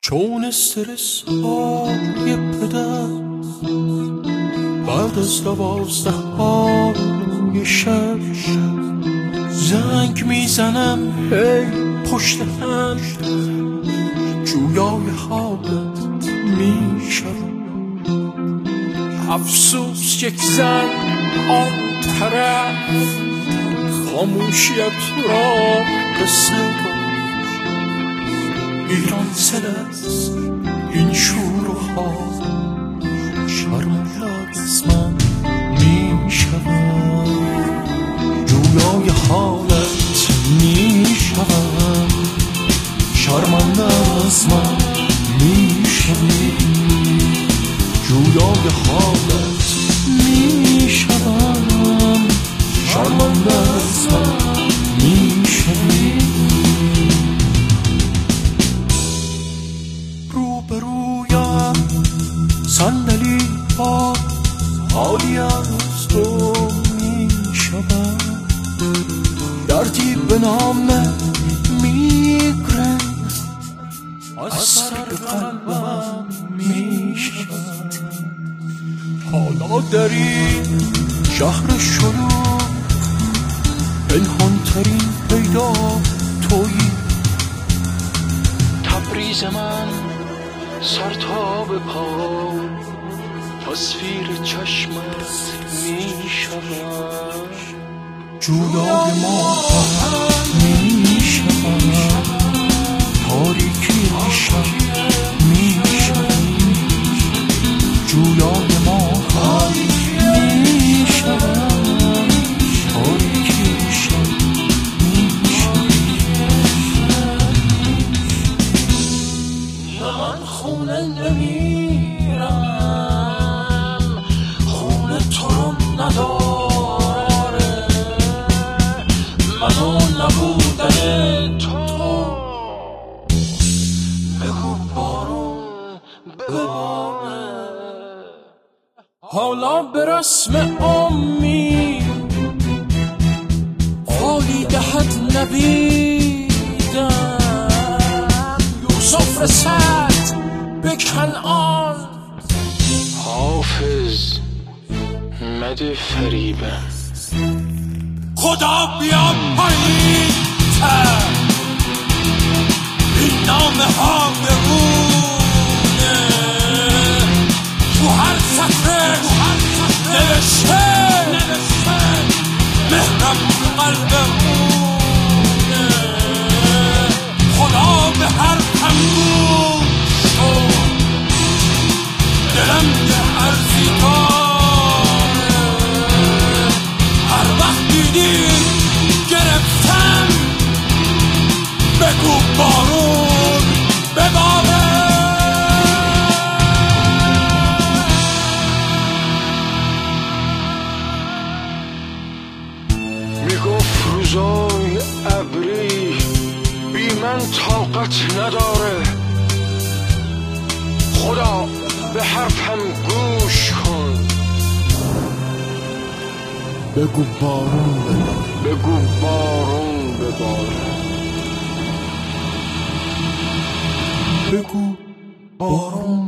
چون استرس های پدر بعد از 12 شب زنگ میزنم هی پشت هم جویای حالت میشم. افسوس یک زن آن طرف خاموشیت را قصه ایران سل است این شور و حال شرمنده از من میشوم. جویای حالت میشوم شرمنده از من میشوی. جویای حالت میشوم شرمنده از من میشوی. روبرویم صندلی ها حالی از تو میشوم. دردی به نام میگرن از سر قلبم میشوم. حالا در این شهر شلوغ پنهانترین پیدا تویی. تبریز من سر تا به پا تصویر چشمت میشوم. جویای ما میشوم تاریکی شب میشوم. جویای ما میشوم تاریکی شب میشوم. من خونه نمیرم خونه تو رو نداره. منو نبودن تو بگو بارون بباره. حالا به رسم امید قولی دهد نبیدم. یوسف رسد به کنعان حافظ مده فریبم. خدا بیا پایین تر این نامه ها بمونه. تو هر سطر نوشته مهرم تو قلبمونه. خدا به هر تموم شد دلم یه عرضی داره. هر وقت دیدیم گرفتم بگو بارون بباره. میگفت روزای ابری بی من طاقت نداره. خدا به حرفم گوش کن بگو بارون بباره. بگو بارون بباره. بگو بارون